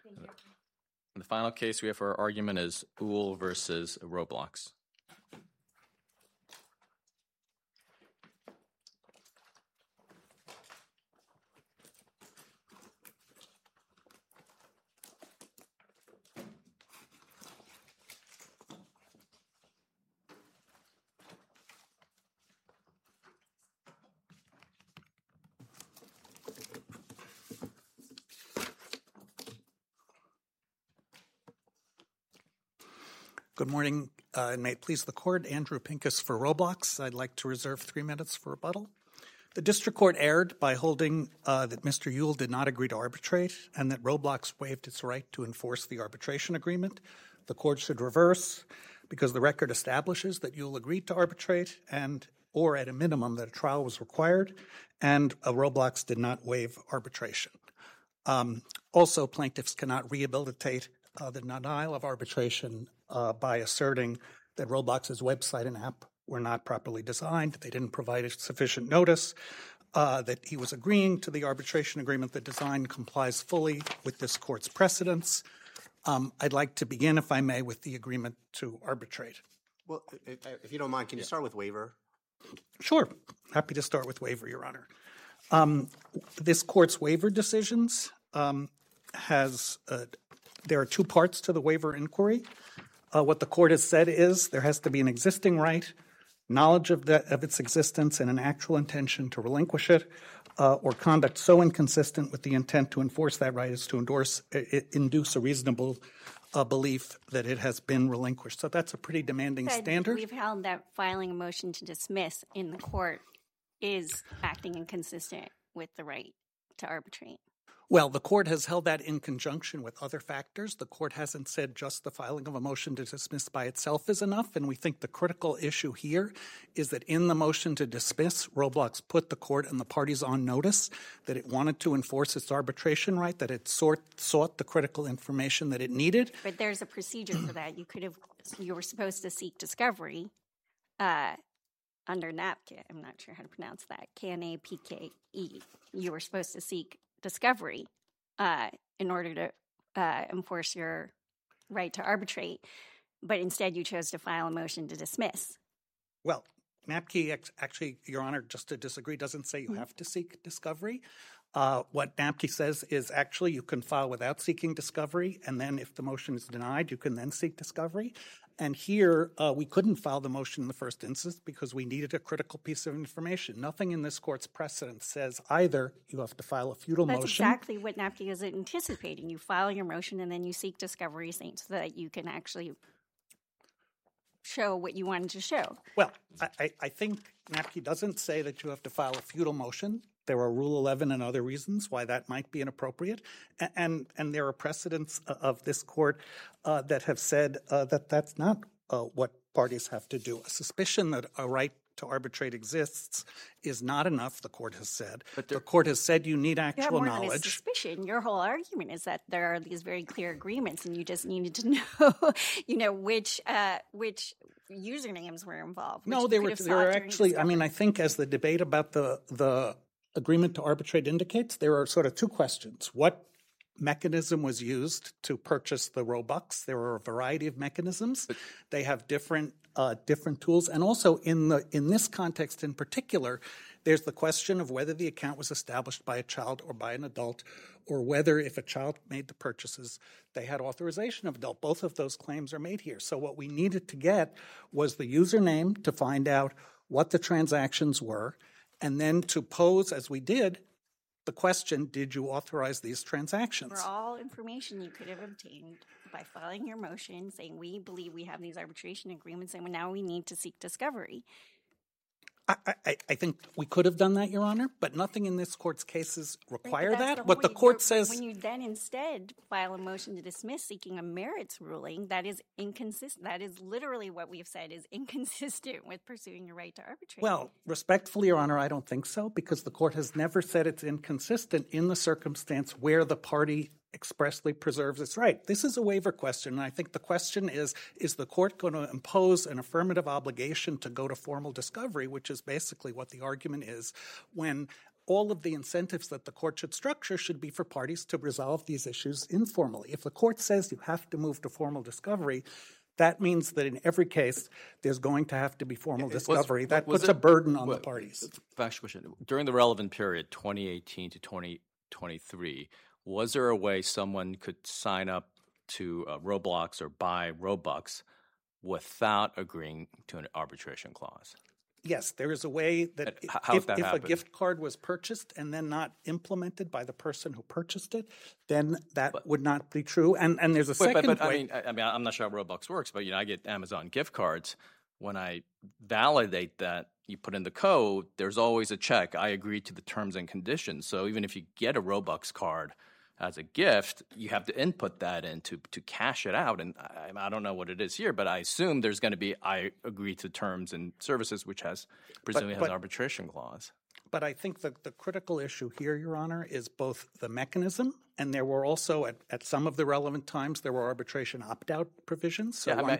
And the final case we have for our argument is Uhl versus Roblox. Good morning, and may it please the court. Andrew Pincus for Roblox. I'd like to reserve 3 minutes for rebuttal. The district court erred by holding that Mr. Uhl did not agree to arbitrate and that Roblox waived its right to enforce the arbitration agreement. The court should reverse because the record establishes that Uhl agreed to arbitrate or at a minimum that a trial was required, and Roblox did not waive arbitration. Also, plaintiffs cannot rehabilitate the denial of arbitration by asserting that Roblox's website and app were not properly designed, they didn't provide sufficient notice, that he was agreeing to the arbitration agreement. The design complies fully with this court's precedents. I'd like to begin, if I may, with the agreement to arbitrate. Well, if you don't mind, can you start with waiver? Sure. Happy to start with waiver, Your Honor. This court's waiver decisions there are 2 parts to the waiver inquiry. What the court has said is there has to be an existing right, knowledge of its existence, and an actual intention to relinquish it, or conduct so inconsistent with the intent to enforce that right as to induce a reasonable belief that it has been relinquished. So that's a pretty demanding standard. We've held that filing a motion to dismiss in the court is acting inconsistent with the right to arbitrate. Well, the court has held that in conjunction with other factors. The court hasn't said just the filing of a motion to dismiss by itself is enough, and we think the critical issue here is that in the motion to dismiss, Roblox put the court and the parties on notice that it wanted to enforce its arbitration right, that it sought the critical information that it needed. But there's a procedure for that. You were supposed to seek discovery under NAPKE. I'm not sure how to pronounce that. KNAPKE. You were supposed to seek discovery in order to enforce your right to arbitrate, but instead you chose to file a motion to dismiss. Well, NAPKE actually, Your Honor, just to disagree, doesn't say you have to seek discovery. What NAPKE says is actually you can file without seeking discovery, and then if the motion is denied, you can then seek discovery. And here, we couldn't file the motion in the first instance because we needed a critical piece of information. Nothing in this court's precedent says either you have to file a futile motion. That's exactly what NAPKE is anticipating. You file your motion and then you seek discovery so that you can actually show what you wanted to show. Well, I think NAPKE doesn't say that you have to file a futile motion. There are Rule 11 and other reasons why that might be inappropriate. And there are precedents of this court that have said that that's not what parties have to do. A suspicion that a right to arbitrate exists is not enough, the court has said. But the court has said you need actual you have more knowledge. Than a suspicion. Your whole argument is that there are these very clear agreements and you just needed to know, which usernames were involved. No, there were actually, I think as the debate about the agreement to arbitrate indicates, there are sort of 2 questions. What mechanism was used to purchase the Robux? There are a variety of mechanisms. They have different tools. And also in this context in particular, there's the question of whether the account was established by a child or by an adult, or whether if a child made the purchases, they had authorization of adult. Both of those claims are made here. So what we needed to get was the username to find out what the transactions were, and then to pose, as we did, the question, did you authorize these transactions? For all information you could have obtained by filing your motion saying we believe we have these arbitration agreements and now we need to seek discovery. I think we could have done that, Your Honor, but nothing in this court's cases require that. What the court says... When you then instead file a motion to dismiss seeking a merits ruling, that is inconsistent. That is literally what we have said is inconsistent with pursuing your right to arbitrate. Well, respectfully, Your Honor, I don't think so, because the court has never said it's inconsistent in the circumstance where the party expressly preserves its right. This is a waiver question, and I think the question is the court going to impose an affirmative obligation to go to formal discovery, which is basically what the argument is, when all of the incentives that the court should structure should be for parties to resolve these issues informally. If the court says you have to move to formal discovery, that means that in every case there's going to have to be formal discovery. That puts a burden on the parties. Factual question. During the relevant period, 2018 to 2023, was there a way someone could sign up to Roblox or buy Robux without agreeing to an arbitration clause? Yes, there is a way that if a gift card was purchased and then not implemented by the person who purchased it, then that would not be true. And there's a second way. I mean, I'm not sure how Roblox works, but I get Amazon gift cards. When I validate that, you put in the code, there's always a check. I agree to the terms and conditions. So even if you get a Robux card as a gift, you have to input that in to cash it out. And I don't know what it is here, but I assume there's going to be I agree to terms and services, which presumably has an arbitration clause. But I think the critical issue here, Your Honor, is both the mechanism, and there were also at some of the relevant times there were arbitration opt-out provisions. So I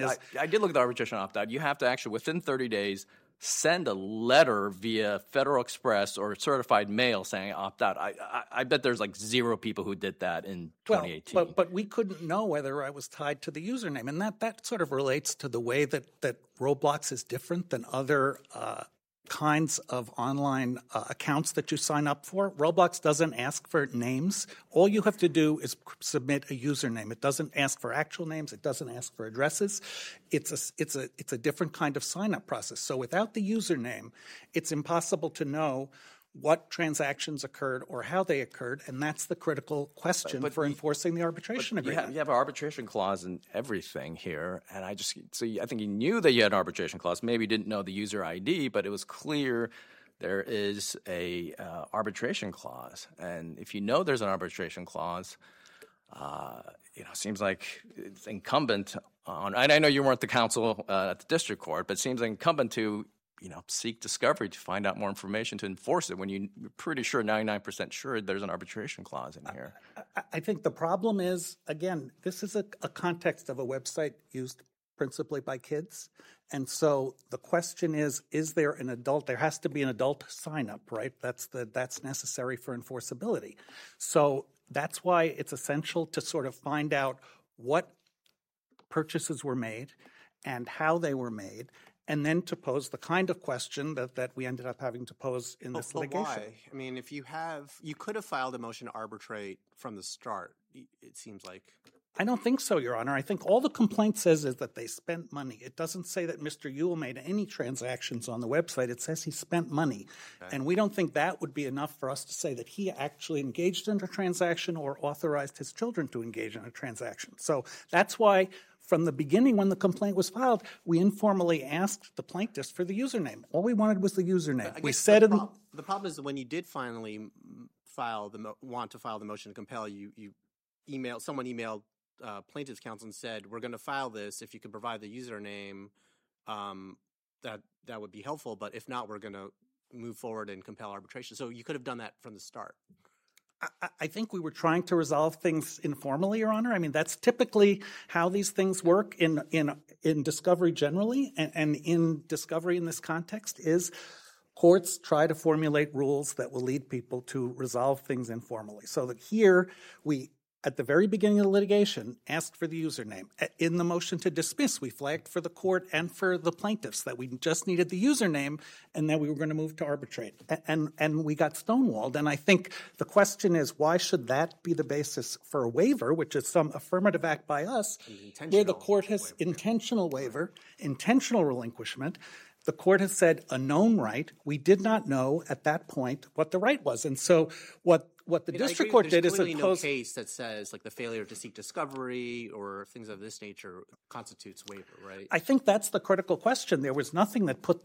did look at the arbitration opt-out. You have to actually, within 30 days, send a letter via Federal Express or certified mail saying opt out. I bet there's like zero people who did that in 2018. Well, but we couldn't know whether I was tied to the username, and that sort of relates to the way that Roblox is different than other kinds of online accounts that you sign up for. Roblox doesn't ask for names. All you have to do is submit a username. It doesn't ask for actual names. It doesn't ask for addresses. It's a different kind of sign-up process. So without the username, it's impossible to know what transactions occurred or how they occurred, and that's the critical question for enforcing the arbitration agreement. You have an arbitration clause in everything here, and I think you knew that you had an arbitration clause. Maybe you didn't know the user ID, but it was clear there is a arbitration clause. And if you know there's an arbitration clause, seems like it's incumbent on. And I know you weren't the counsel at the district court, but it seems incumbent to seek discovery to find out more information to enforce it when you're pretty sure, 99% sure, there's an arbitration clause in here. I think the problem is, again, this is a context of a website used principally by kids. And so the question is there an adult? There has to be an adult sign-up, right? That's necessary for enforceability. So that's why it's essential to sort of find out what purchases were made and how they were made, and then to pose the kind of question that we ended up having to pose in this litigation. But why? I mean, if you could have filed a motion to arbitrate from the start, it seems like. I don't think so, Your Honor. I think all the complaint says is that they spent money. It doesn't say that Mr. Ewell made any transactions on the website. It says he spent money. Okay. And we don't think that would be enough for us to say that he actually engaged in a transaction or authorized his children to engage in a transaction. So that's why from the beginning, when the complaint was filed, we informally asked the plaintiffs for the username. All we wanted was the username. We said the problem is that when you did finally want to file the motion to compel, someone emailed plaintiff's counsel and said, "We're going to file this. If you could provide the username, that would be helpful. But if not, we're going to move forward and compel arbitration." So you could have done that from the start. I think we were trying to resolve things informally, Your Honor. I mean, that's typically how these things work in discovery generally, and in discovery in this context is courts try to formulate rules that will lead people to resolve things informally. So that here we, at the very beginning of the litigation, asked for the username. In the motion to dismiss, we flagged for the court and for the plaintiffs that we just needed the username and that we were going to move to arbitrate. And we got stonewalled. And I think the question is, why should that be the basis for a waiver, which is some affirmative act by us, where the court has intentional waiver, intentional relinquishment. The court has said a known right. We did not know at that point what the right was. And so what the district court did is there's no case that says like the failure to seek discovery or things of this nature constitutes waiver, right? I think that's the critical question. There was nothing that put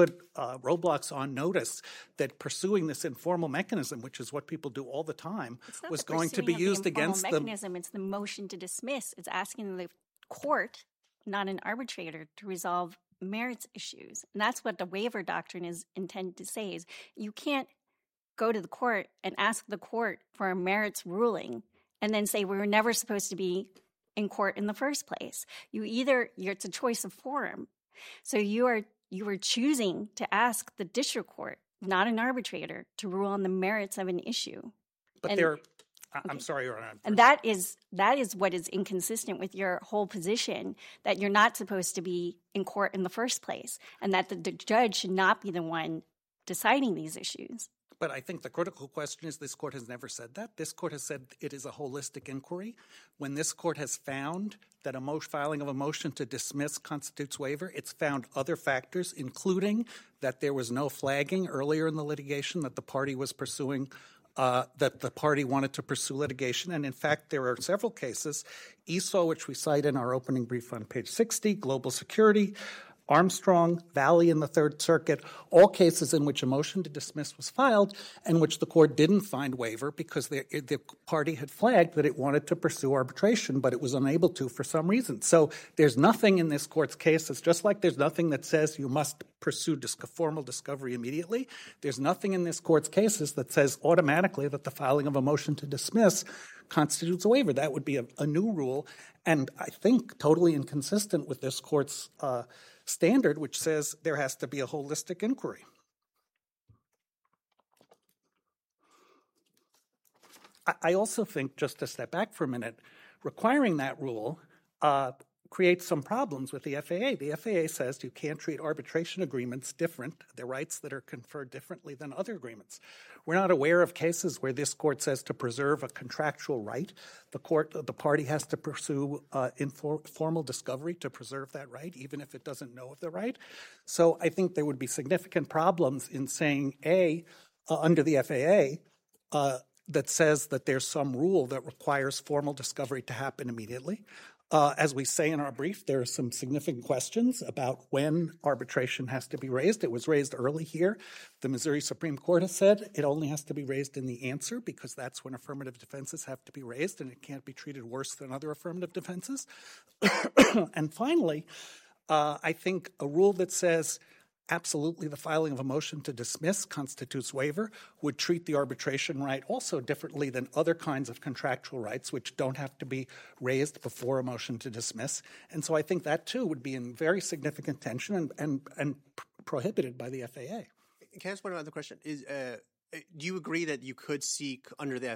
Roblox on notice that pursuing this informal mechanism, which is what people do all the time, was going to be used against them. Mechanism. It's the motion to dismiss. It's asking the court, not an arbitrator, to resolve merits issues. And that's what the waiver doctrine is intended to say, is you can't go to the court and ask the court for a merits ruling and then say we were never supposed to be in court in the first place. It's a choice of forum. So you are choosing to ask the district court, not an arbitrator, to rule on the merits of an issue. But And- I'm sorry, Your Honor. And that is what is inconsistent with your whole position, that you're not supposed to be in court in the first place, and that the judge should not be the one deciding these issues. But I think the critical question is this court has never said that. This court has said it is a holistic inquiry. When this court has found that filing of a motion to dismiss constitutes waiver, it's found other factors, including that there was no flagging earlier in the litigation that the party was pursuing, that the party wanted to pursue litigation. And in fact, there are several cases, ESO, which we cite in our opening brief on page 60, Global Security, Armstrong, Valley in the Third Circuit, all cases in which a motion to dismiss was filed and which the court didn't find waiver because the party had flagged that it wanted to pursue arbitration, but it was unable to for some reason. So there's nothing in this court's case. It's just like there's nothing that says you must pursue formal discovery immediately. There's nothing in this court's cases that says automatically that the filing of a motion to dismiss constitutes a waiver. That would be a new rule, and I think totally inconsistent with this court's standard, which says there has to be a holistic inquiry. I also think, just to step back for a minute, requiring that rule creates some problems with the FAA. The FAA says you can't treat arbitration agreements different, the rights that are conferred differently than other agreements. We're not aware of cases where this court says to preserve a contractual right, the party has to pursue informal discovery to preserve that right, even if it doesn't know of the right. So I think there would be significant problems in saying, under the FAA, that says that there's some rule that requires formal discovery to happen immediately. As we say in our brief, there are some significant questions about when arbitration has to be raised. It was raised early here. The Missouri Supreme Court has said it only has to be raised in the answer because that's when affirmative defenses have to be raised and it can't be treated worse than other affirmative defenses. And finally, I think a rule that says absolutely the filing of a motion to dismiss constitutes waiver would treat the arbitration right also differently than other kinds of contractual rights which don't have to be raised before a motion to dismiss. And so I think that too would be in very significant tension and prohibited by the FAA. Can I ask one other question? Do you agree that you could seek under the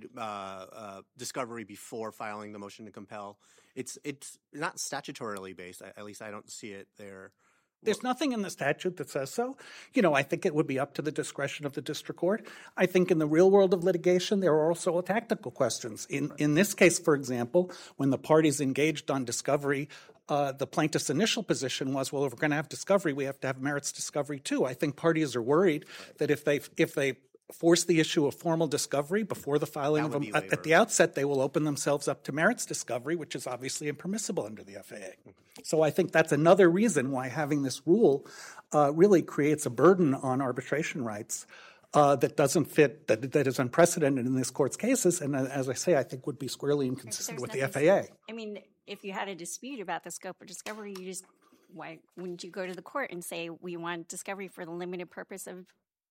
FAA discovery before filing the motion to compel? It's not statutorily based. At least I don't see it there. There's nothing in the statute that says so. I think it would be up to the discretion of the district court. I think in the real world of litigation, there are also tactical questions. In this case, for example, when the parties engaged on discovery, the plaintiff's initial position was, well, if we're going to have discovery, we have to have merits discovery too. I think parties are worried that if they force the issue of formal discovery before the filing of them at the outset, they will open themselves up to merits discovery, which is obviously impermissible under the FAA. So I think that's another reason why having this rule really creates a burden on arbitration rights that doesn't fit, that is unprecedented in this court's cases, and as I say, I think would be squarely inconsistent with the FAA. I mean, if you had a dispute about the scope of discovery, why wouldn't you go to the court and say, we want discovery for the limited purpose of,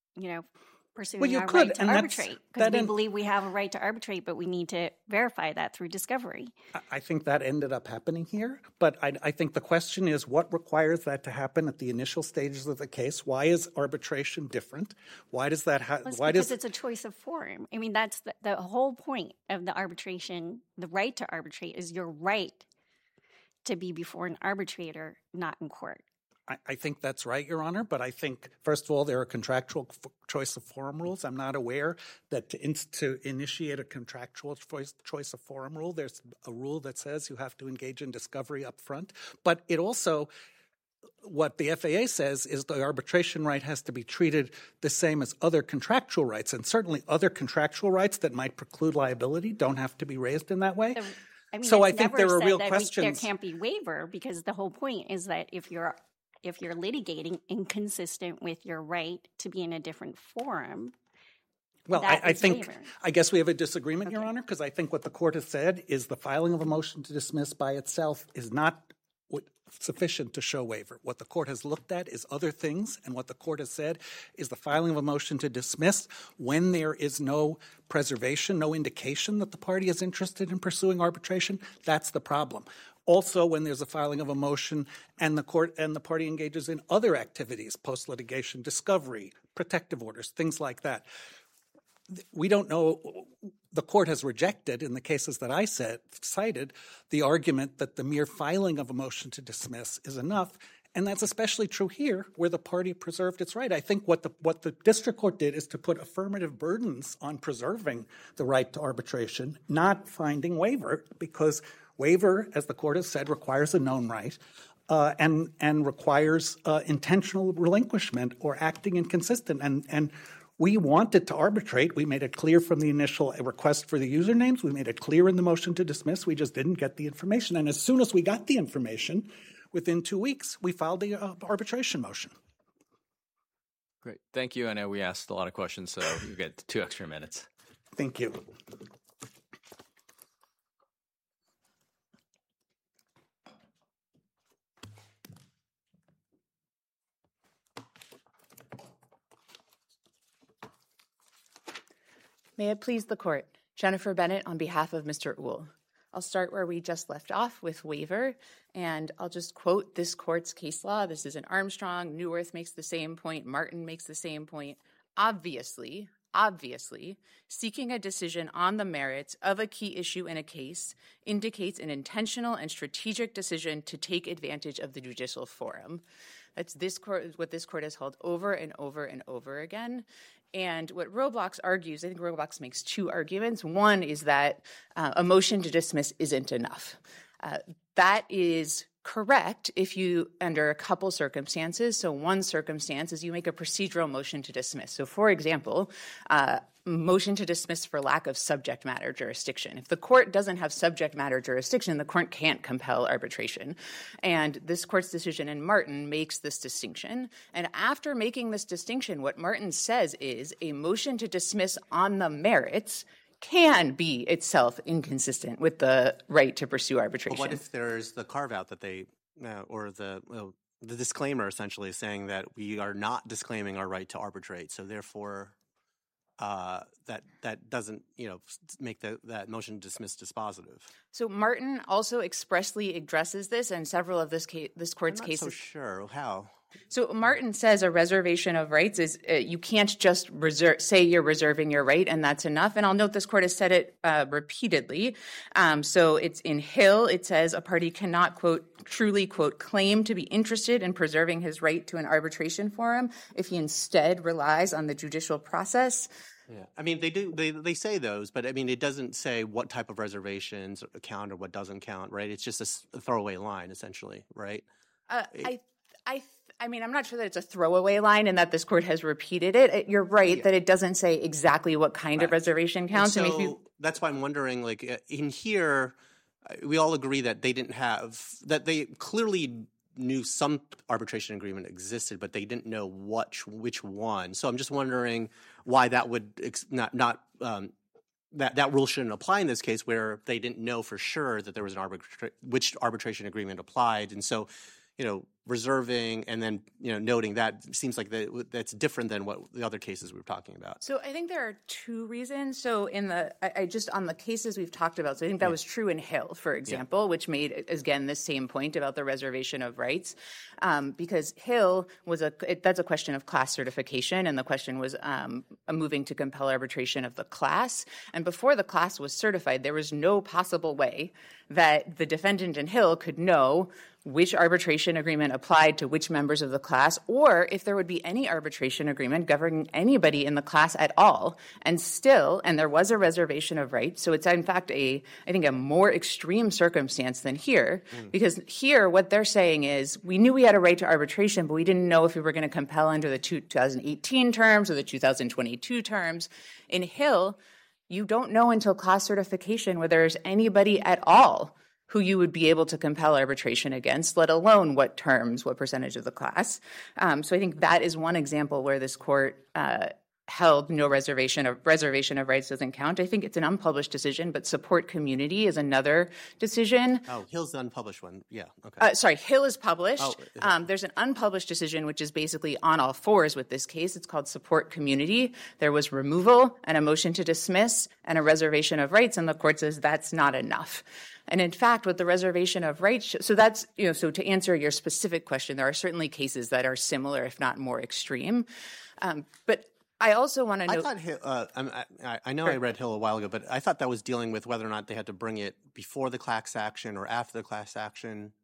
pursuing our right to arbitrate, because we believe we have a right to arbitrate, but we need to verify that through discovery. I think that ended up happening here, but I think the question is what requires that to happen at the initial stages of the case? Why is arbitration different? Why does that happen? Because it's a choice of forum. I mean, that's the whole point of the arbitration. The right to arbitrate is your right to be before an arbitrator, not in court. I think that's right, Your Honor, but I think, first of all, there are contractual choice of forum rules. I'm not aware that to initiate a contractual choice of forum rule, there's a rule that says you have to engage in discovery up front. But it also, what the FAA says is the arbitration right has to be treated the same as other contractual rights, and certainly other contractual rights that might preclude liability don't have to be raised in that way. So I think there are real questions. There can't be waiver because the whole point is that if you're litigating inconsistent with your right to be in a different forum, well, I guess we have a disagreement, Your Honor, because I think what the court has said is the filing of a motion to dismiss by itself is not sufficient to show waiver. What the court has looked at is other things, and what the court has said is the filing of a motion to dismiss when there is no preservation, no indication that the party is interested in pursuing arbitration. That's the problem. Also, when there's a filing of a motion and the court and the party engages in other activities, post-litigation discovery, protective orders, things like that. We don't know. The court has rejected, in the cases that I cited, the argument that the mere filing of a motion to dismiss is enough, and that's especially true here, where the party preserved its right. I think what the district court did is to put affirmative burdens on preserving the right to arbitration, not finding waiver, because waiver, as the court has said, requires a known right and requires intentional relinquishment or acting inconsistent. And we wanted to arbitrate. We made it clear from the initial request for the usernames. We made it clear in the motion to dismiss. We just didn't get the information. And as soon as we got the information, within 2 weeks, we filed the arbitration motion. Great. Thank you. I know we asked a lot of questions, so you get 2 extra minutes. Thank you. May it please the court. Jennifer Bennett on behalf of Mr. Uhl. I'll start where we just left off with waiver, and I'll just quote this court's case law. This is in Armstrong. Neuwirth makes the same point. Martin makes the same point. Obviously, seeking a decision on the merits of a key issue in a case indicates an intentional and strategic decision to take advantage of the judicial forum. That's what this court has held over and over and over again. And what Roblox argues, I think Roblox makes 2 arguments. One is that a motion to dismiss isn't enough. That is correct if you, under a couple circumstances. So one circumstance is you make a procedural motion to dismiss. So for example, motion to dismiss for lack of subject matter jurisdiction. If the court doesn't have subject matter jurisdiction, the court can't compel arbitration. And this court's decision in Martin makes this distinction. And after making this distinction, what Martin says is a motion to dismiss on the merits can be itself inconsistent with the right to pursue arbitration. But what if there's the carve-out that they, or the disclaimer essentially saying that we are not disclaiming our right to arbitrate, so therefore that doesn't, make that motion to dismiss dispositive. So Martin also expressly addresses this, and several of this court's I'm not cases. so sure how. So Martin says a reservation of rights is you can't just say you're reserving your right and that's enough. And I'll note this court has said it repeatedly. So it's in Hill. It says a party cannot, quote, truly, quote, claim to be interested in preserving his right to an arbitration forum if he instead relies on the judicial process. Yeah, I mean, they say those, but I mean, it doesn't say what type of reservations count or what doesn't count, right? It's just a throwaway line, essentially, right? I mean, I'm not sure that it's a throwaway line and that this court has repeated it. You're right that it doesn't say exactly what kind of reservation counts. And so that's why I'm wondering, like, in here, we all agree that they clearly knew some arbitration agreement existed, but they didn't know which one. So I'm just wondering why that would that rule shouldn't apply in this case, where they didn't know for sure that there was which arbitration agreement applied, and so reserving and then noting that seems like that's different than what the other cases we were talking about. So I think there are 2 reasons. So I just on the cases we've talked about, so I think that was true in Hill, for example, which made again the same point about the reservation of rights, because Hill was that's a question of class certification, and the question was moving to compel arbitration of the class. And before the class was certified, there was no possible way that the defendant in Hill could know which arbitration agreement applied to which members of the class, or if there would be any arbitration agreement governing anybody in the class at all. And there was a reservation of rights. So it's in fact I think a more extreme circumstance than here, because here what they're saying is we knew we had a right to arbitration, but we didn't know if we were going to compel under the 2018 terms or the 2022 terms. In Hill, you don't know until class certification whether there's anybody at all who you would be able to compel arbitration against, let alone what terms, what percentage of the class. So I think that is one example where this court held no reservation of rights doesn't count. I think it's an unpublished decision, but Support Community is another decision. Oh, Hill's the unpublished one. Yeah. Okay. Sorry, Hill is published. Oh, there's an unpublished decision which is basically on all fours with this case. It's called Support Community. There was removal and a motion to dismiss and a reservation of rights, and the court says that's not enough. And in fact, with the reservation of rights, so that's, so to answer your specific question, there are certainly cases that are similar, if not more extreme. But I also want to note. I thought Hill, I know I read Hill a while ago, but I thought that was dealing with whether or not they had to bring it before the class action or after the class action.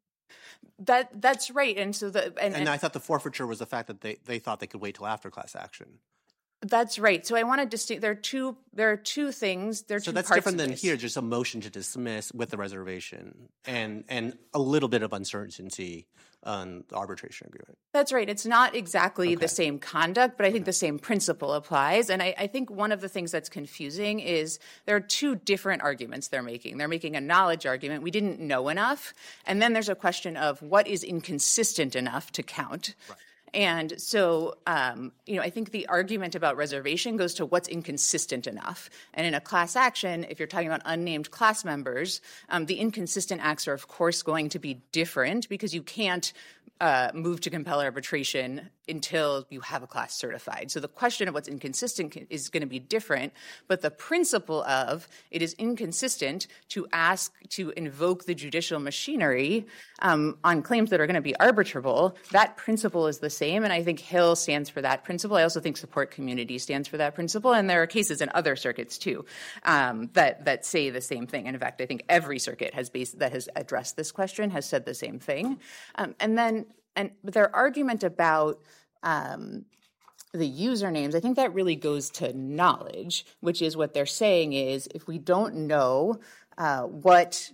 That's right, and so and I thought the forfeiture was the fact that they thought they could wait till after class action. That's right. So I want to distinguish. There are two things. So that's different than here, just a motion to dismiss with the reservation and a little bit of uncertainty on the arbitration agreement. That's right. It's not exactly the same conduct, but I think the same principle applies. And I think one of the things that's confusing is there are two different arguments they're making. They're making a knowledge argument. We didn't know enough. And then there's a question of what is inconsistent enough to count. Right. And so, I think the argument about reservation goes to what's inconsistent enough. And in a class action, if you're talking about unnamed class members, the inconsistent acts are, of course, going to be different because you can't move to compel arbitration until you have a class certified. So the question of what's inconsistent is going to be different, but the principle of it is inconsistent to ask to invoke the judicial machinery on claims that are going to be arbitrable, that principle is the same, and I think Hill stands for that principle. I also think Support Community stands for that principle, and there are cases in other circuits, too, that say the same thing. And in fact, I think every circuit that has addressed this question has said the same thing. And their argument about the usernames, I think that really goes to knowledge, which is what they're saying is if we don't know what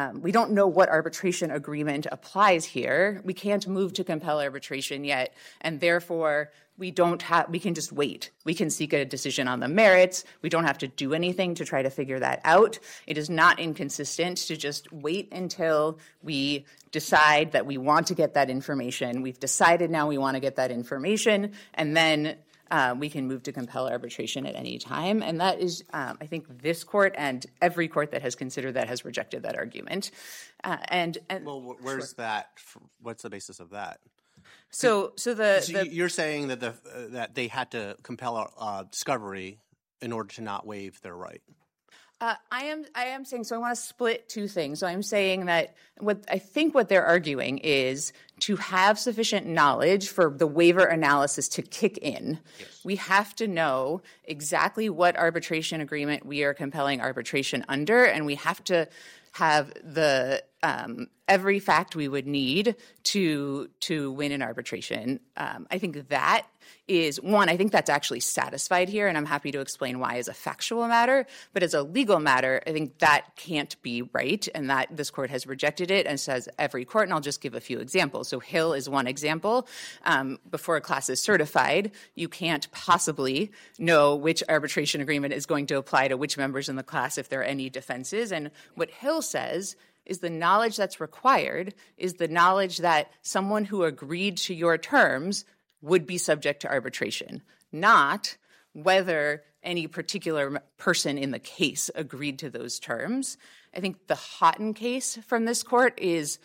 arbitration agreement applies here, we can't move to compel arbitration yet, and therefore we can just wait. We can seek a decision on the merits. We don't have to do anything to try to figure that out. It is not inconsistent to just wait until we decide that we want to get that information. We've decided now we want to get that information, and then we can move to compel arbitration at any time. And that is, I think, this court and every court that has considered that has rejected that argument. Well, where's that? What's the basis of that? So you're saying that that they had to compel discovery in order to not waive their right. I am saying, so I want to split two things. So I'm saying that what they're arguing is to have sufficient knowledge for the waiver analysis to kick in. Yes. We have to know exactly what arbitration agreement we are compelling arbitration under, and we have to have the every fact we would need to win an arbitration. I think that is one. I think that's actually satisfied here, and I'm happy to explain why as a factual matter. But as a legal matter, I think that can't be right, and that this court has rejected it and says every court. And I'll just give a few examples. So Hill is one example. Before a class is certified, you can't possibly know which arbitration agreement is going to apply to which members in the class if there are any defenses. And what Hill says is the knowledge that's required is the knowledge that someone who agreed to your terms would be subject to arbitration, not whether any particular person in the case agreed to those terms. I think the Houghton case from this court is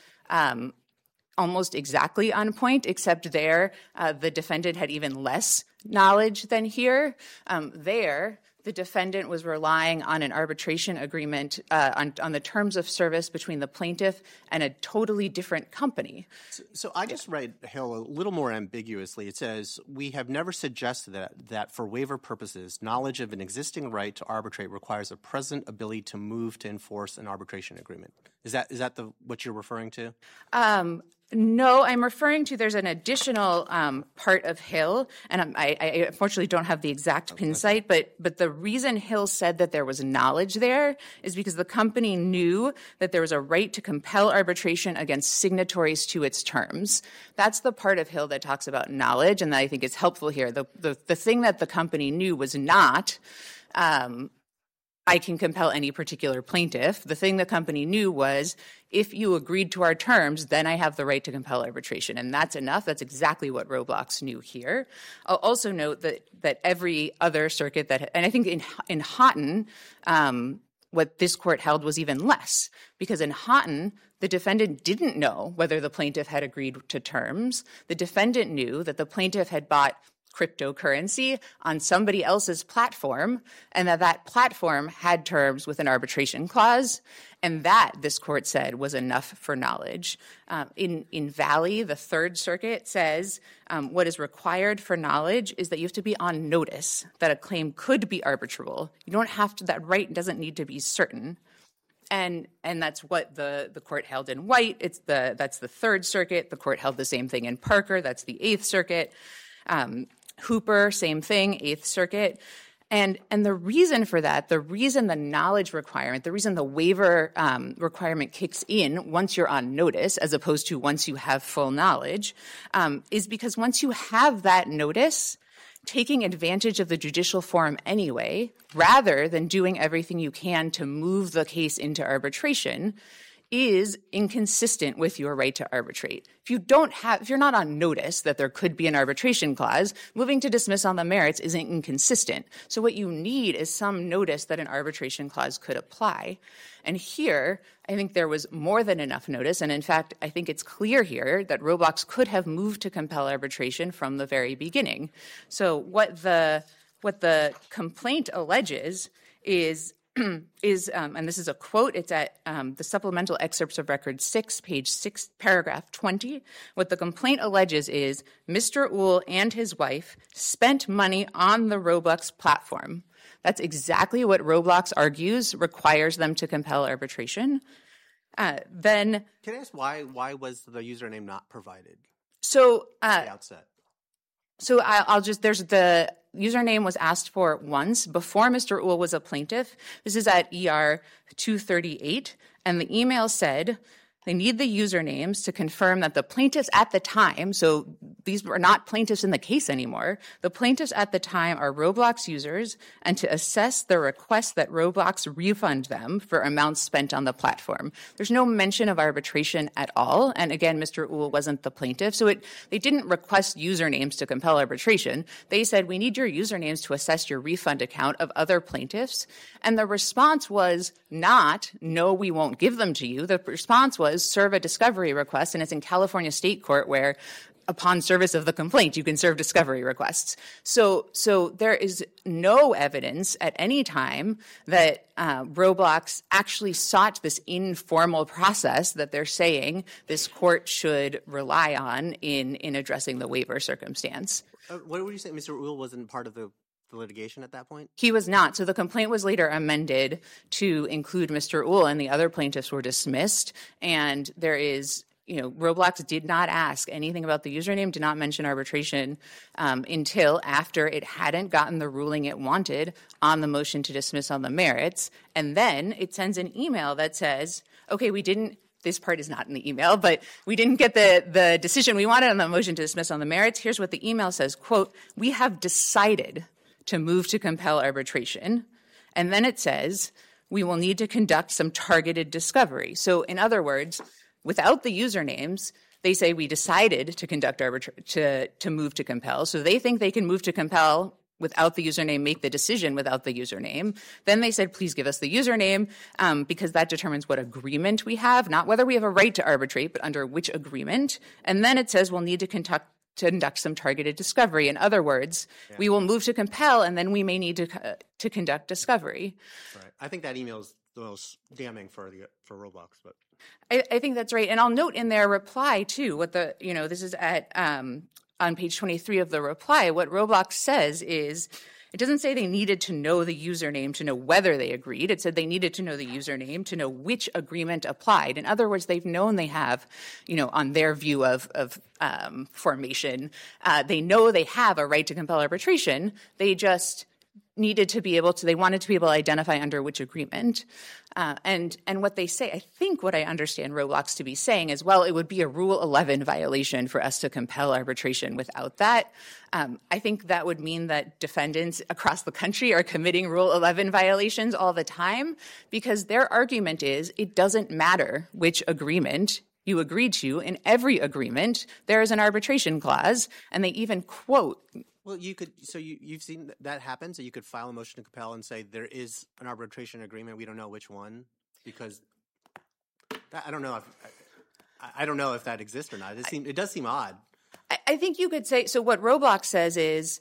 almost exactly on point, except there the defendant had even less knowledge than here. There, the defendant was relying on an arbitration agreement on the terms of service between the plaintiff and a totally different company. So I just read Hill a little more ambiguously. It says, we have never suggested that for waiver purposes, knowledge of an existing right to arbitrate requires a present ability to move to enforce an arbitration agreement. Is that what you're referring to? No, I'm referring to there's an additional part of Hill, and I unfortunately don't have the exact pin site, but the reason Hill said that there was knowledge there is because the company knew that there was a right to compel arbitration against signatories to its terms. That's the part of Hill that talks about knowledge, and I think is helpful here. The thing that the company knew was not I can compel any particular plaintiff. The thing the company knew was, if you agreed to our terms, then I have the right to compel arbitration. And that's enough. That's exactly what Roblox knew here. I'll also note that every other circuit and I think in Houghton, what this court held was even less, because in Houghton, the defendant didn't know whether the plaintiff had agreed to terms. The defendant knew that the plaintiff had bought cryptocurrency on somebody else's platform, and that platform had terms with an arbitration clause, and that, this court said, was enough for knowledge. In Valley, the Third Circuit says what is required for knowledge is that you have to be on notice that a claim could be arbitrable. You don't have to, that right doesn't need to be certain. And that's what the court held in White. That's the Third Circuit. The court held the same thing in Parker. That's the Eighth Circuit. Hooper, same thing, Eighth Circuit. And the reason for that, the reason the knowledge requirement, the reason the waiver requirement kicks in once you're on notice as opposed to once you have full knowledge, is because once you have that notice, taking advantage of the judicial forum anyway, rather than doing everything you can to move the case into arbitration, is inconsistent with your right to arbitrate. If you're not on notice that there could be an arbitration clause, moving to dismiss on the merits isn't inconsistent. So what you need is some notice that an arbitration clause could apply. And here, I think there was more than enough notice. And in fact, I think it's clear here that Roblox could have moved to compel arbitration from the very beginning. So what the complaint alleges is and this is a quote, it's at the supplemental excerpts of record 6, page 6, paragraph 20. What the complaint alleges is Mr. Uhl and his wife spent money on the Roblox platform. That's exactly what Roblox argues requires them to compel arbitration. Then, can I ask why was the username not provided? So at the outset. So there's the username was asked for once before Mr. Uhl was a plaintiff. This is at ER 238. And the email said they need the usernames to confirm that the plaintiffs at the time, so these were not plaintiffs in the case anymore, the plaintiffs at the time are Roblox users, and to assess the request that Roblox refund them for amounts spent on the platform. There's no mention of arbitration at all, and again, Mr. Uhl wasn't the plaintiff, so they didn't request usernames to compel arbitration. They said, we need your usernames to assess your refund account of other plaintiffs, and the response was not, no, we won't give them to you. The response was, serve a discovery request, and it's in California State Court where upon service of the complaint, you can serve discovery requests. So there is no evidence at any time that Roblox actually sought this informal process that they're saying this court should rely on in addressing the waiver circumstance. What were you saying? Mr. Uhl wasn't part of the litigation at that point? He was not. So the complaint was later amended to include Mr. Uhl, and the other plaintiffs were dismissed. And there is, Roblox did not ask anything about the username, did not mention arbitration until after it hadn't gotten the ruling it wanted on the motion to dismiss on the merits. And then it sends an email that says, okay, this part is not in the email, but we didn't get the decision we wanted on the motion to dismiss on the merits. Here's what the email says, quote, we have decided to move to compel arbitration. And then it says, we will need to conduct some targeted discovery. So in other words, without the usernames, they say we decided to conduct to move to compel. So they think they can move to compel without the username, make the decision without the username. Then they said, please give us the username because that determines what agreement we have, not whether we have a right to arbitrate, but under which agreement. And then it says we'll need to conduct some targeted discovery. In other words, we will move to compel, and then we may need to conduct discovery. Right. I think that email is the most damning for Roblox. But I think that's right. And I'll note in their reply, too, what this is at on page 23 of the reply, what Roblox says is, it doesn't say they needed to know the username to know whether they agreed. It said they needed to know the username to know which agreement applied. In other words, they've known they have, on their view of formation, they know they have a right to compel arbitration. They just wanted to be able to identify under which agreement. And what they say, I think what I understand Roblox to be saying is, well, it would be a Rule 11 violation for us to compel arbitration without that. I think that would mean that defendants across the country are committing Rule 11 violations all the time, because their argument is it doesn't matter which agreement you agreed to. In every agreement, there is an arbitration clause, and they even quote. Well, you've seen that happen, so you could file a motion to compel and say there is an arbitration agreement. We don't know which one, because I don't know if that exists or not. It does seem odd. I think you could say, so what Roblox says is,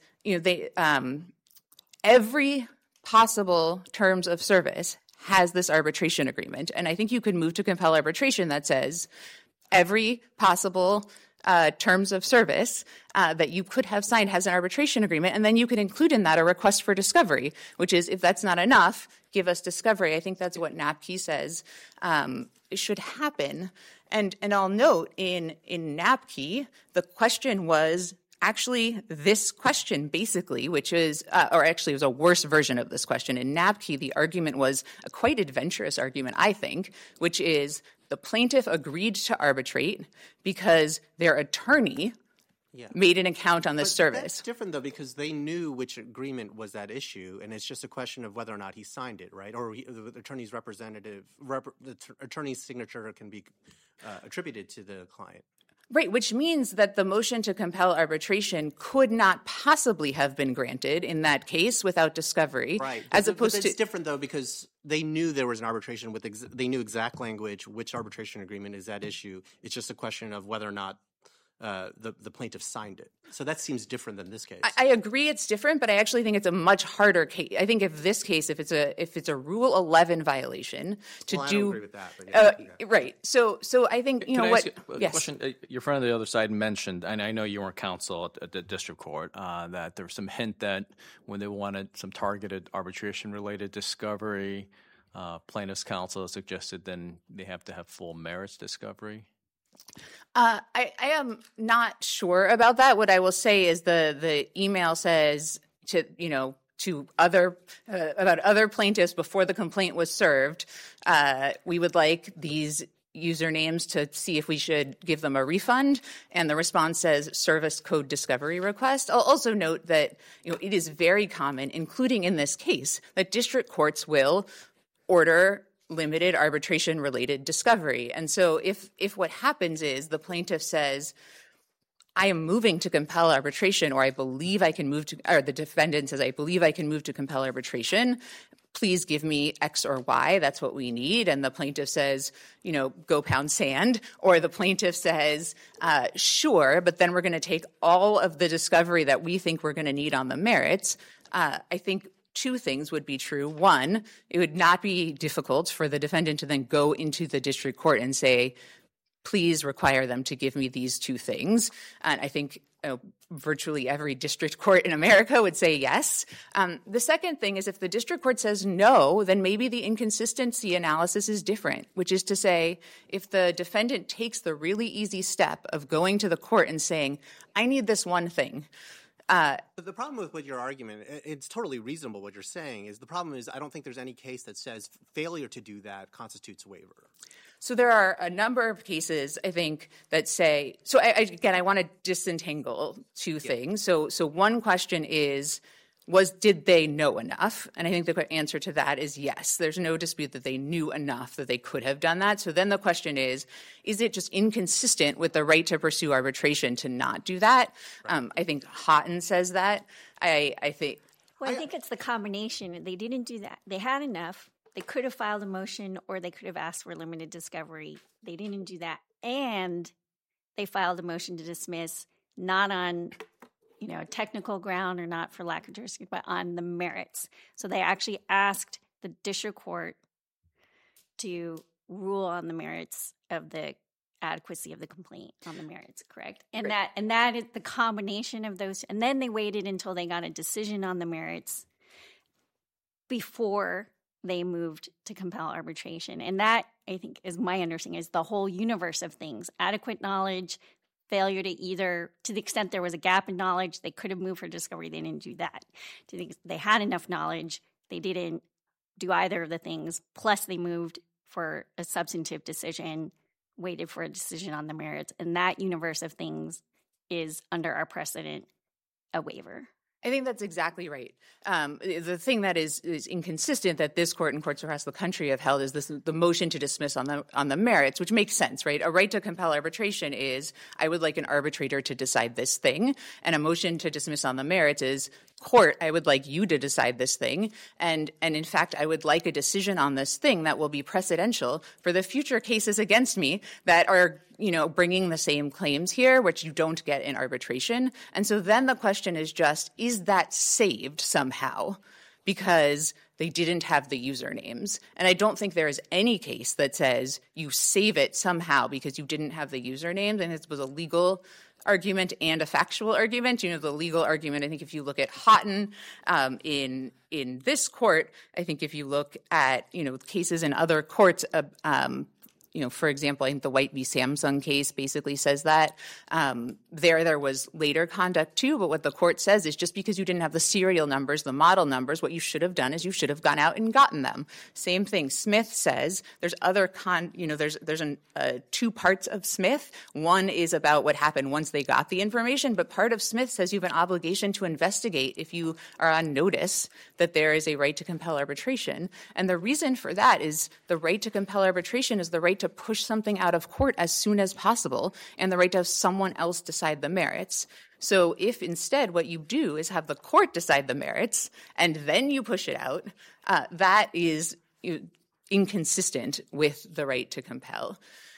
every possible terms of service has this arbitration agreement. And I think you could move to compel arbitration that says every possible terms of service that you could have signed has an arbitration agreement, and then you could include in that a request for discovery, which is, if that's not enough, give us discovery. I think that's what NAPKey says should happen. And I'll note in NAPKey, the question was actually this question, basically, which is, or actually it was a worse version of this question. In NAPKey, the argument was a quite adventurous argument, I think, which is the plaintiff agreed to arbitrate because their attorney made an account on this service. That's different, though, because they knew which agreement was at issue, and it's just a question of whether or not he signed it, right? Or the attorney's the attorney's signature can be attributed to the client. Right, which means that the motion to compel arbitration could not possibly have been granted in that case without discovery. Right, but it's different, though, because they knew there was an arbitration they knew exact language, which arbitration agreement is at issue. It's just a question of whether or not the plaintiff signed it. So that seems different than this case. I agree it's different, but I actually think it's a much harder case. I think if it's a Rule 11 violation I don't agree with that. But right. So I think Can I what. ask you a yes. question? Your friend on the other side mentioned, and I know you weren't counsel at the district court, that there was some hint that when they wanted some targeted arbitration-related discovery, plaintiff's counsel suggested then they have to have full merits discovery. I am not sure about that. What I will say is the email says to other about other plaintiffs before the complaint was served, we would like these usernames to see if we should give them a refund, and the response says service code discovery request. I'll also note that it is very common, including in this case, that district courts will order limited arbitration-related discovery. And so if what happens is the plaintiff says, I am moving to compel arbitration, or I believe I can move to, or the defendant says, I believe I can move to compel arbitration, please give me X or Y, that's what we need. And the plaintiff says, go pound sand. Or the plaintiff says, sure, but then we're going to take all of the discovery that we think we're going to need on the merits. I think two things would be true. One, it would not be difficult for the defendant to then go into the district court and say, please require them to give me these two things. And I think virtually every district court in America would say yes. The second thing is if the district court says no, then maybe the inconsistency analysis is different, which is to say if the defendant takes the really easy step of going to the court and saying, I need this one thing. But the problem with your argument, it's totally reasonable what you're saying, is the problem is I don't think there's any case that says failure to do that constitutes waiver. So there are a number of cases, I think, that say – so, I want to disentangle two things. So one question is did they know enough? And I think the answer to that is yes. There's no dispute that they knew enough that they could have done that. So then the question is it just inconsistent with the right to pursue arbitration to not do that? Right. I think Houghton says that. I think – Well, I think it's the combination. They didn't do that. They had enough. They could have filed a motion or they could have asked for limited discovery. They didn't do that. And they filed a motion to dismiss not on a technical ground or not for lack of jurisdiction, but on the merits. So they actually asked the district court to rule on the merits of the adequacy of the complaint on the merits, correct? And right. that is the combination of those. And then they waited until they got a decision on the merits before they moved to compel arbitration. And that, I think, is my understanding, is the whole universe of things. Adequate knowledge, failure to either, to the extent there was a gap in knowledge, they could have moved for discovery. They didn't do that. To the, they had enough knowledge. They didn't do either of the things. Plus, they moved for a substantive decision, waited for a decision on the merits. And that universe of things is, under our precedent, a waiver. I think that's exactly right. The thing that is inconsistent that this court and courts across the country have held is the motion to dismiss on the merits, which makes sense, right? A right to compel arbitration is, I would like an arbitrator to decide this thing, and a motion to dismiss on the merits is, court, I would like you to decide this thing, and in fact, I would like a decision on this thing that will be precedential for the future cases against me that are, bringing the same claims here, which you don't get in arbitration. And so then the question is just, is that saved somehow because they didn't have the usernames? And I don't think there is any case that says you save it somehow because you didn't have the usernames, and it was a legal argument and a factual argument. The legal argument, I think if you look at Houghton in this court, I think if you look at, cases in other courts, for example, I think the White v. Samsung case basically says that. There was later conduct too, but what the court says is just because you didn't have the serial numbers, the model numbers, what you should have done is you should have gone out and gotten them. Same thing. Smith says there's other there's two parts of Smith. One is about what happened once they got the information, but part of Smith says you have an obligation to investigate if you are on notice that there is a right to compel arbitration. And the reason for that is the right to compel arbitration is the right to push something out of court as soon as possible, and the right to have someone else decide the merits. So if instead what you do is have the court decide the merits and then you push it out, that is inconsistent with the right to compel.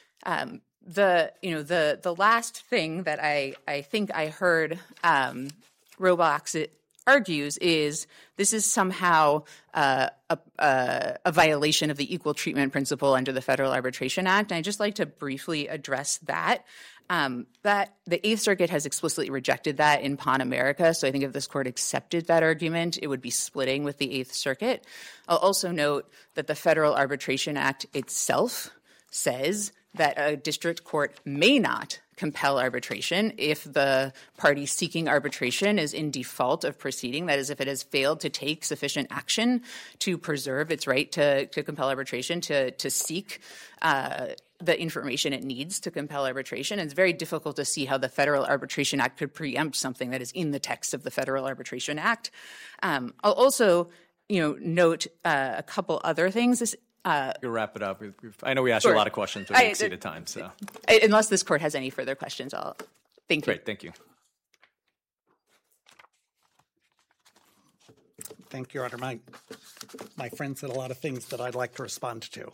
The last thing that I think I heard Robox argues is this is somehow a violation of the equal treatment principle under the Federal Arbitration Act. And I'd just like to briefly address that. That the Eighth Circuit has explicitly rejected that in Pan America. So I think if this court accepted that argument, it would be splitting with the Eighth Circuit. I'll also note that the Federal Arbitration Act itself says that a district court may not compel arbitration if the party seeking arbitration is in default of proceeding. That is, if it has failed to take sufficient action to preserve its right to compel arbitration, to seek the information it needs to compel arbitration. And it's very difficult to see how the Federal Arbitration Act could preempt something that is in the text of the Federal Arbitration Act. I'll also, note a couple other things. You'll wrap it up. I know we asked you a lot of questions, but we exceeded time. So, unless this court has any further questions, I'll thank you. Great, thank you. Thank you, Your Honor. My friend said a lot of things that I'd like to respond to.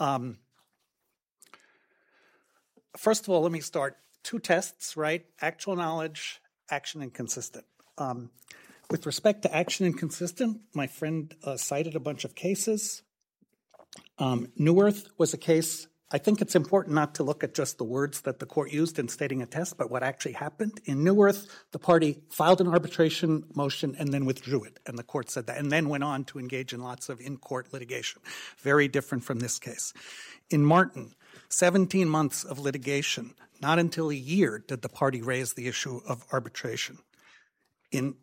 First of all, let me start. Two tests, right? Actual knowledge, action inconsistent. With respect to action inconsistent, my friend cited a bunch of cases. Neuwirth was a case. I think it's important not to look at just the words that the court used in stating a test, but what actually happened. In Neuwirth, the party filed an arbitration motion and then withdrew it, and the court said that, and then went on to engage in lots of in-court litigation. Very different from this case. In Martin, 17 months of litigation. Not until a year did the party raise the issue of arbitration. In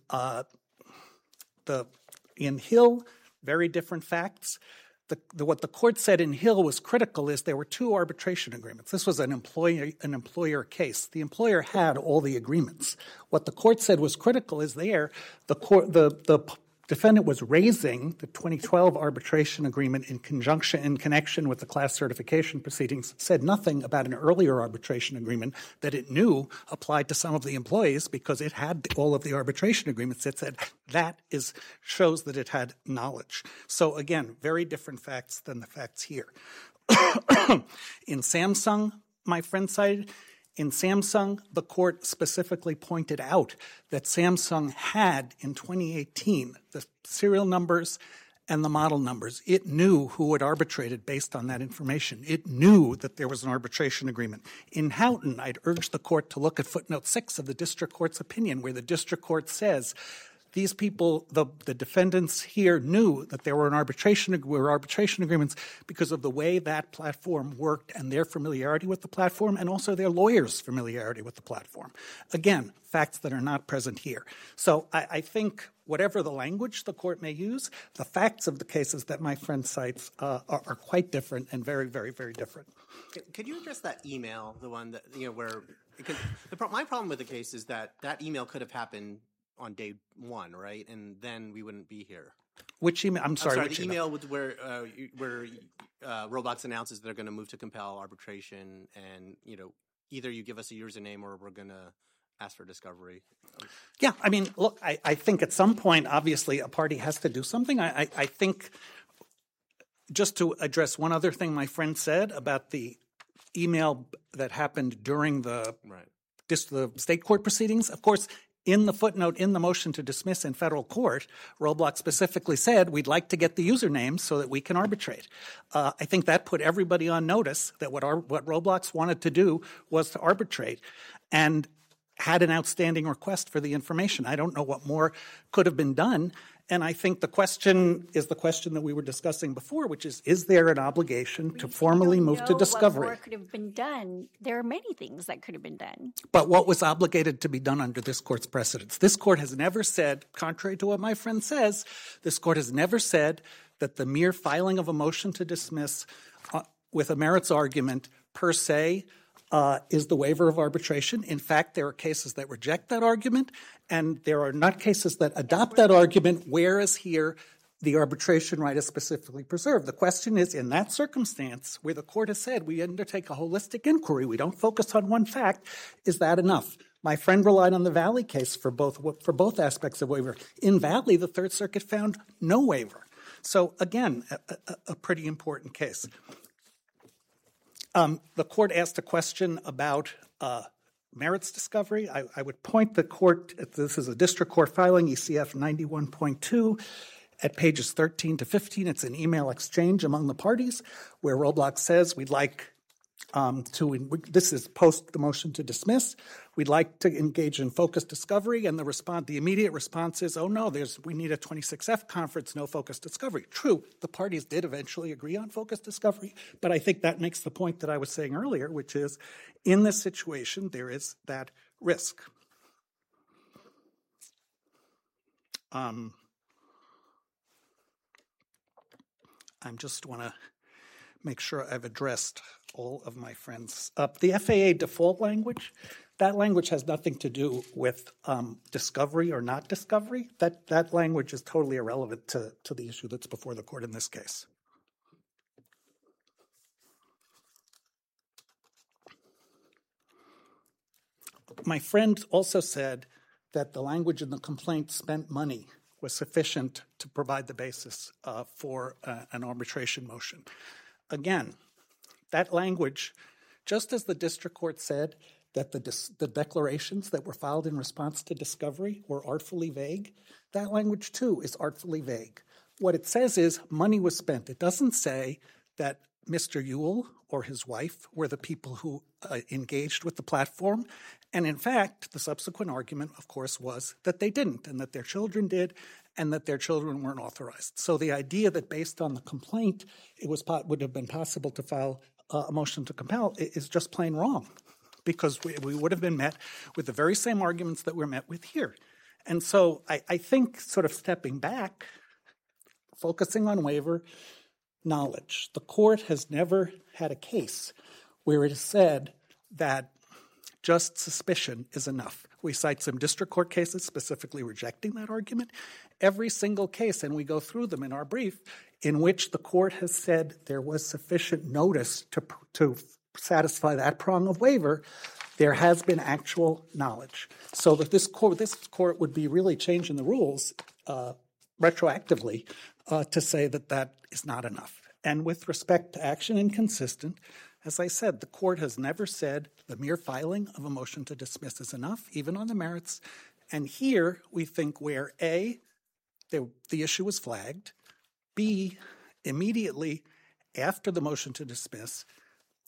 Hill, very different facts. What the court said in Hill was critical is there were two arbitration agreements. This was an employer case. The employer had all the agreements. What the court said was critical is the defendant was raising the 2012 arbitration agreement in connection with the class certification proceedings, said nothing about an earlier arbitration agreement that it knew applied to some of the employees because it had all of the arbitration agreements. It said that shows that it had knowledge. So again, very different facts than the facts here. In Samsung, my friend cited, in Samsung, the court specifically pointed out that Samsung had, in 2018, the serial numbers and the model numbers. It knew who had arbitrated based on that information. It knew that there was an arbitration agreement. In Houghton, I'd urge the court to look at footnote 6 of the district court's opinion, where the district court says these people, the defendants here, knew that there were arbitration agreements because of the way that platform worked and their familiarity with the platform, and also their lawyers' familiarity with the platform. Again, facts that are not present here. So I think whatever the language the court may use, the facts of the cases that my friend cites are quite different and very, very, very different. Could you address that email, the one that, where – because my problem with the case is that email could have happened on day one, right? And then we wouldn't be here. Which email? I'm sorry, the email where Roblox announces they're going to move to compel arbitration, and either you give us a username or we're going to ask for discovery. Yeah, I mean, look, I think at some point, obviously, a party has to do something. I think just to address one other thing my friend said about the email that happened during the state court proceedings, of course, in the footnote in the motion to dismiss in federal court, Roblox specifically said we'd like to get the usernames so that we can arbitrate. I think that put everybody on notice that what Roblox wanted to do was to arbitrate and had an outstanding request for the information. I don't know what more could have been done. And I think the question is the question that we were discussing before, which is there an obligation to formally move to discovery? What more could have been done? There are many things that could have been done. But what was obligated to be done under this court's precedents? This court has never said, contrary to what my friend says, this court has never said that the mere filing of a motion to dismiss with a merits argument per se is the waiver of arbitration. In fact, there are cases that reject that argument, and there are not cases that adopt that argument, whereas here the arbitration right is specifically preserved. The question is, in that circumstance where the court has said we undertake a holistic inquiry, we don't focus on one fact, is that enough? My friend relied on the Valley case for both aspects of waiver. In Valley, the Third Circuit found no waiver. So again, a pretty important case. The court asked a question about merits discovery. I would point the court, this is a district court filing, ECF 91.2, at pages 13 to 15. It's an email exchange among the parties where Roblox says we'd like this is post the motion to dismiss. We'd like to engage in focused discovery, and the immediate response is, oh no, we need a 26F conference, no focused discovery. True, the parties did eventually agree on focused discovery, but I think that makes the point that I was saying earlier, which is in this situation there is that risk. I just want to make sure I've addressed all of my friends. The FAA default language, that language has nothing to do with discovery or not discovery. That language is totally irrelevant to the issue that's before the court in this case. My friend also said that the language in the complaint spent money was sufficient to provide the basis for an arbitration motion. Again, that language, just as the district court said that the declarations that were filed in response to discovery were artfully vague, that language too is artfully vague. What it says is money was spent. It doesn't say that Mr. Ewell or his wife were the people who engaged with the platform. And in fact, the subsequent argument, of course, was that they didn't, and that their children did, and that their children weren't authorized. So the idea that based on the complaint it would have been possible to file a motion to compel is just plain wrong, because we would have been met with the very same arguments that we're met with here. And so I think, sort of stepping back, focusing on waiver knowledge, the court has never had a case where it is said that just suspicion is enough. We cite some district court cases specifically rejecting that argument. Every single case, and we go through them in our brief, in which the court has said there was sufficient notice to satisfy that prong of waiver, there has been actual knowledge. So that this court would be really changing the rules retroactively to say that that is not enough. And with respect to action inconsistent, as I said, the court has never said the mere filing of a motion to dismiss is enough, even on the merits. And here we think where A, the issue was flagged, B, immediately after the motion to dismiss,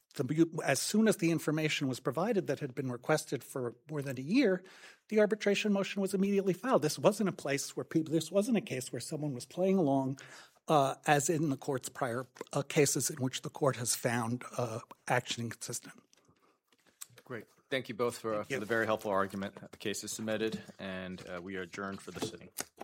as soon as the information was provided that had been requested for more than a year, the arbitration motion was immediately filed. This wasn't a place where this wasn't a case where someone was playing along, as in the court's prior cases in which the court has found action inconsistent. Great. Thank you both for the very helpful argument. The case is submitted, and we are adjourned for the sitting.